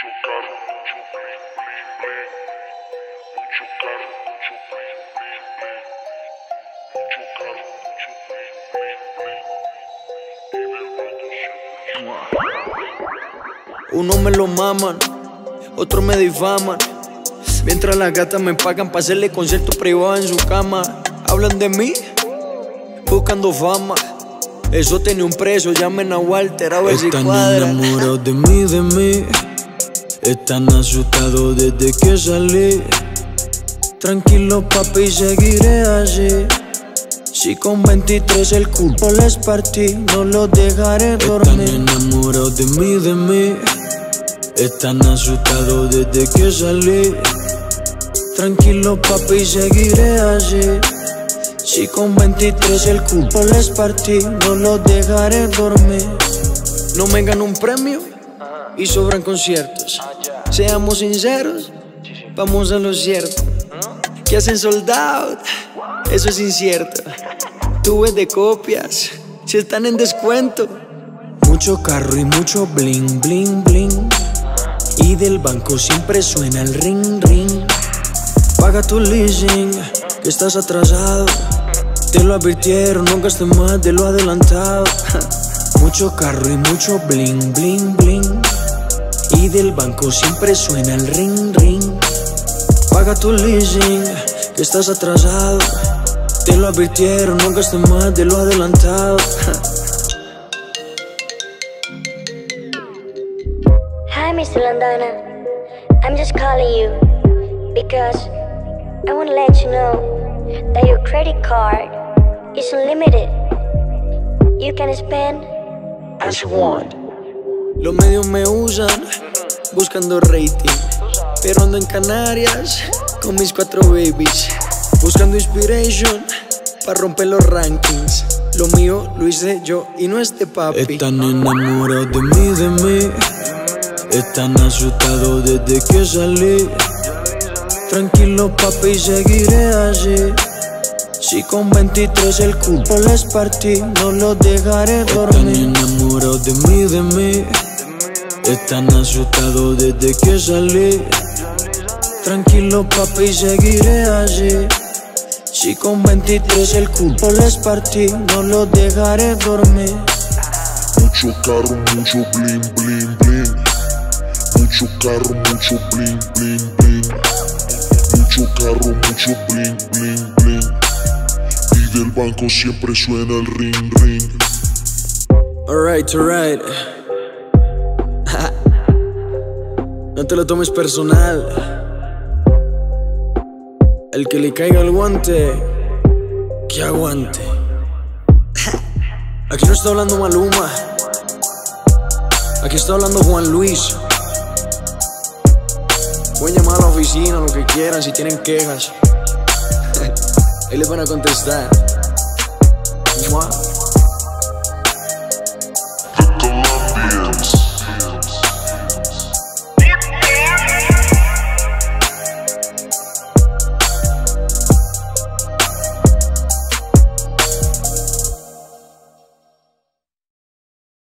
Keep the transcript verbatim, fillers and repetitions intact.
Mucho carro, mucho bling, bling, bling. Mucho carro, mucho bling, bling, bling. Mucho carro, mucho bling, bling, bling. Y del banco siempre. Uno me lo maman, otros me difaman. Mientras las gatas me pagan pa' hacerle concierto privado en su cama. Hablan de mí, buscando fama. Eso tiene un precio, llamen a Walter a ver si cuadra. Están enamorados de mí, de mí. Están asustados desde que salí. Tranquilo papi, seguiré allí. Si con veintitrés el culo les partí, no los dejaré dormir. Están enamorados de mí, de mí. Están asustados desde que salí. Tranquilo papi, seguiré allí. Si con veintitrés el culo les partí, no los dejaré dormir. No me gano un premio y sobran conciertos. Seamos sinceros, vamos a lo cierto. Que hacen sold out, eso es incierto. Tú ves de copias, si están en descuento. Mucho carro y mucho bling, bling, bling. Y del banco siempre suena el ring, ring. Paga tu leasing, que estás atrasado. Te lo advirtieron, no gastes más de lo adelantado. Mucho carro y mucho bling, bling, bling. Y del banco siempre suena el ring, ring. Paga tu leasing, que estás atrasado. Te lo advirtieron, no gastes más de lo adelantado. Hi, Mister Landana. I'm just calling you because I want to let you know that your credit card is unlimited. You can spend as you want. Los medios me usan buscando rating, pero ando en Canarias con mis cuatro babies, buscando inspiration para romper los rankings. Lo mío lo hice yo y no este papi. Están enamorados de mí, de mí. Están asustados desde que salí. Tranquilo papi, seguiré allí. Si con veintitrés el culo les partí, no los dejaré dormir. Están enamorados de mí, de mí. Están asustados desde que salí. Tranquilo papi, seguiré allí. Si con veintitrés el culo les partí, no los dejaré dormir. Mucho carro, mucho bling, bling, bling. Mucho carro, mucho bling, bling, bling. Mucho carro, mucho bling, bling, bling. Y del banco siempre suena el ring, ring. Alright, alright. No te lo tomes personal. El que le caiga el guante, que aguante. Aquí no está hablando Maluma. Aquí está hablando Juan Luis. Pueden llamar a la oficina, lo que quieran, si tienen quejas. Ahí les van a contestar. ¡Mua!